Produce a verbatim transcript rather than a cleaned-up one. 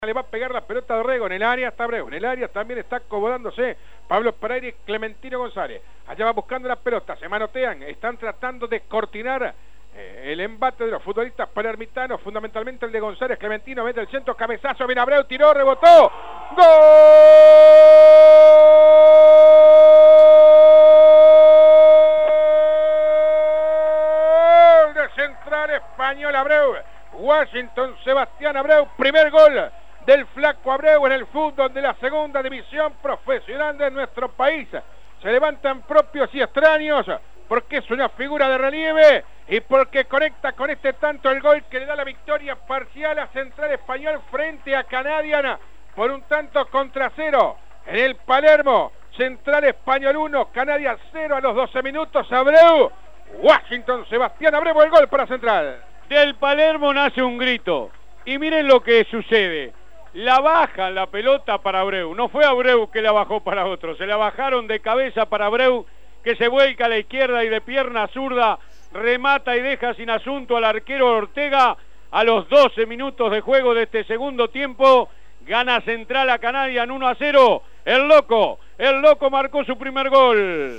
Le va a pegar la pelota de Rego, en el área está Abreu, en el área también está acomodándose Pablo Pereira y Clementino González. Allá va buscando la pelota, se manotean, están tratando de cortinar eh, el embate de los futbolistas palermitanos, fundamentalmente el de González. Clementino mete el centro, cabezazo, viene Abreu, tiró, rebotó, ¡gol de Central Español! Abreu, Washington Sebastián Abreu, primer gol del flaco Abreu en el fútbol de la segunda división profesional de nuestro país. Se levantan propios y extraños porque es una figura de relieve y porque conecta con este tanto el gol que le da la victoria parcial a Central Español frente a Canadian por un tanto contra cero. En el Palermo, Central Español uno, Canadian cero a los doce minutos. Abreu, Washington Sebastián Abreu, el gol para Central. Del Palermo nace un grito y miren lo que sucede. La bajan la pelota para Abreu, no fue Abreu que la bajó para otro, se la bajaron de cabeza para Abreu, que se vuelca a la izquierda y de pierna zurda remata y deja sin asunto al arquero Ortega. A los doce minutos de juego de este segundo tiempo gana Central a Canadian uno a cero. El loco, el loco marcó su primer gol.